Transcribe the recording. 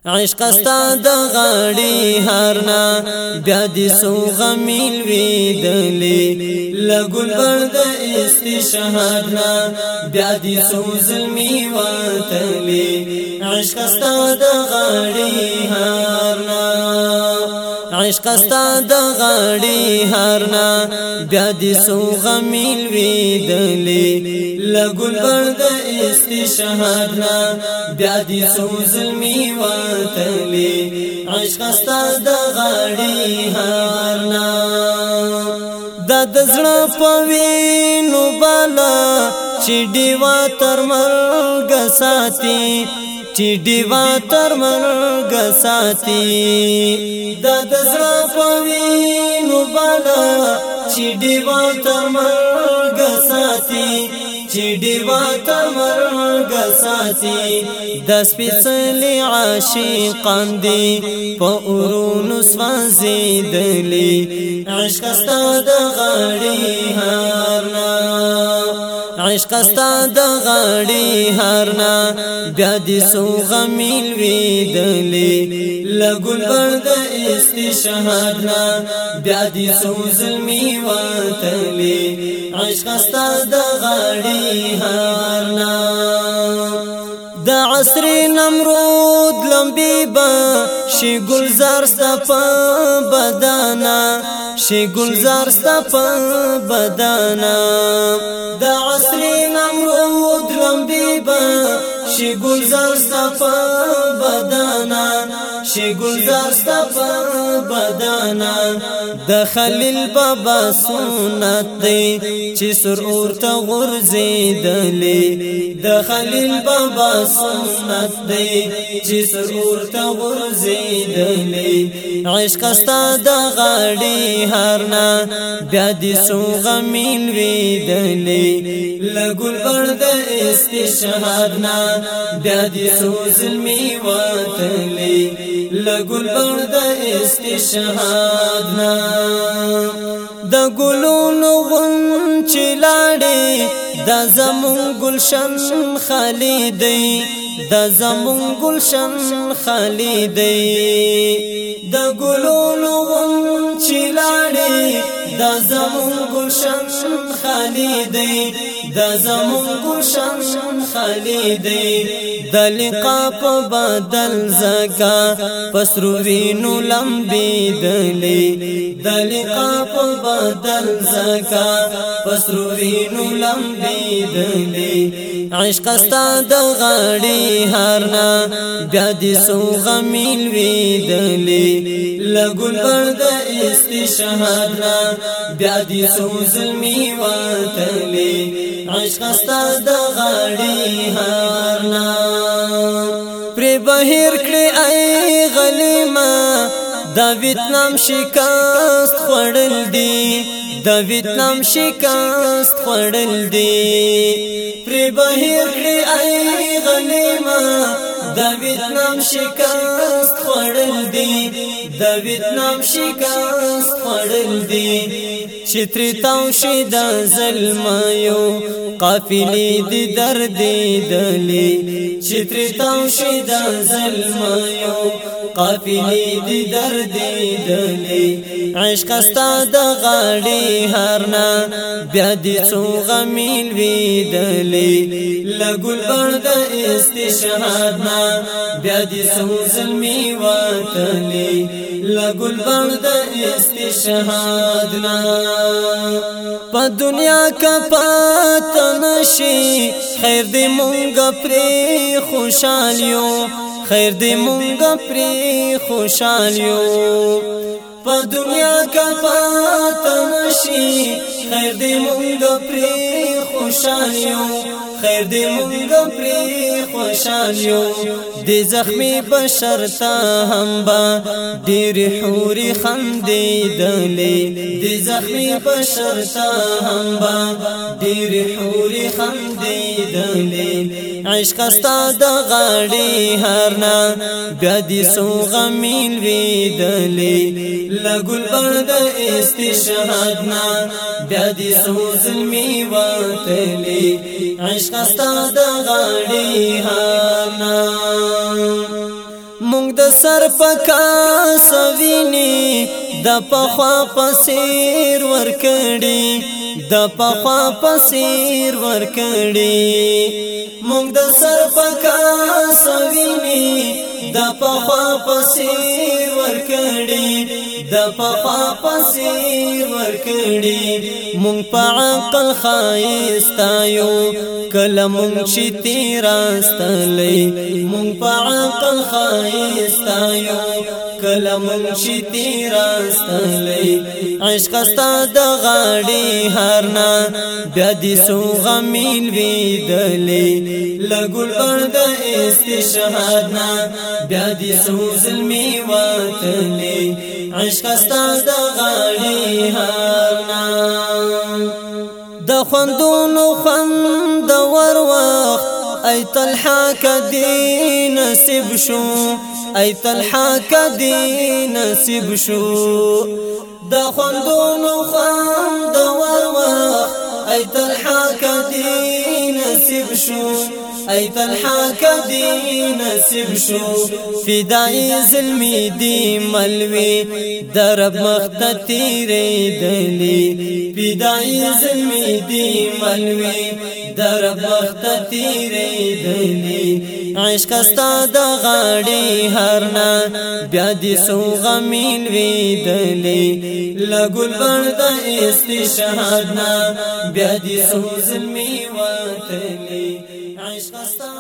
عشق استا د غاړي هارنا بیا دې سو غمیل ویدلې لګل برد استشهادنا بیا دې سو ظلمي وتلې عشق استا د غاړي هارنا عشق استا د غاړي هارنا بیا دې سو غمیل ویدلې لګل برد استشهادنا بیا دې سو ظلمي وتلې عشق استا د غاړي هارنا د دزړه پوینو بالا چې دیوا تر مرګ ساتي چې دیوا تر مرګ ساتي د دزړه پوینو بالا چې دیوا تر مرګ ساتي چې دیوا تر مرګ ساتي د سپېڅلي عاشقان دي په اورونو سوځېدلي عشق استا د غاړي هارنا عشق استا د غاړي هارنا بیا دې سو غمیل ویدلې لګل برد استشهادنا بیا دې سو ظلمي وتلې عشق استا د غاړي هارنا د عصر نمرود لمبي با شي گلزار ستا په بدانا شي گلزار ستا په بدانا د عصر نمرود لمبي با شي گلزار ستا په بدانا شي گلزار ستا په بدانا د خلیل بابا سنت دی چې سر اورته غورځېدلې د خلیل بابا سنت دی چې سر اورته غورځېدلې عشق استا د غاړي هارنا بیا دې سو غمیل ویدلې لګل برد استشهادنا بیا دې سو ظلمي وتلې لګل برد استشهادنا د ګلونو غونچې لاړې د زمون گلشن خالی دی د زمون گلشن خالی دی د ګلونو غونچې لاړې د زمون گلشن خالی دی د زمون گلشن خالی دی د لقا په بدل زکا پسرو وینو لمبي دلی د لقا په بدل زکا پسرو وینو لمبي دلی عشق استا د غاړي هارنا بیا دې سو غمیل ویدلې لګل برد استشهادنا بیا دې سو ظلمي وتلې عشق استا د غاړي هارنا پر بهر کړې ای غلیما د ویتنام شکست خوړل دي د ویتنام شکست خوړل دي پر بهر کړې ای غلیما د ویتنام شکست خوړل دي د ویتنام شکست خوړل دي چتری تاو شي د ظلمایو قافلې دي درد دلی چتری تاو شي د ظلمایو قافلې دي درد دلی عشق استا د غاړي هارنا بیا دې سو غمیل ویدلې لګل برد استشهادنا بیا دې سو ظلمي وتلې لګل برد استشهادنا په دنیا کا پات نشي خیر دې مونږ پرې خوشالیو خیر دې مونږ پرې خوشالیو په دنیا کا پات نشي خیر دې مونږ پرې خوشالیو خیر دې مونږ پرې خوشالیو دې زخمي بشر ته هم با ډېر حوري خندېدلې دې زخمي بشر ته هم با ډېر حوري خندېدلې عشق استا د غاړي هارنا بیا دې سو غمیل ویدلې لګل برد استشهادنا بیا دې سو ظلمي وتلې عشق استا د غاړي هارنا مونږ د سر پکا سویني د پخوا پسیر ورکړي د پخوا پسیر ورکړي مونږ د سر پکا سویني د پخوا پسیر ورکړي د پخوا پسیر ورکړي مونږ په عقل خایستایو کله مونږ چې تیراستلې مونږ په عقل خایستایو کله مونږ چې تیراستلې عشق ستا د غاړې هرنا بیا دې سو غمیل ویدلې لګول د استشهاد نا بیا دې سو ظلمي وتلې عشق ستا د غاړې هرنا د خوندونو خوند ور وخت ای طلحه کدی نصیب شو ای طلحه کدی نصیب شو د خوندونو خوند ور وخت ای طلحه کدی نصیب شو ای طلحه کدی نصیب شو فدای ظلمی دی ملوی درب مختتی ریدلی فدای ظلمی دی ملوی درب مختتی ریدلی عشق ستا د غاړې هرنا بیا دې سو غمیل ویدلی لګول د استشهاد نا بیا دې سو ظلمي وتلی عشق ستا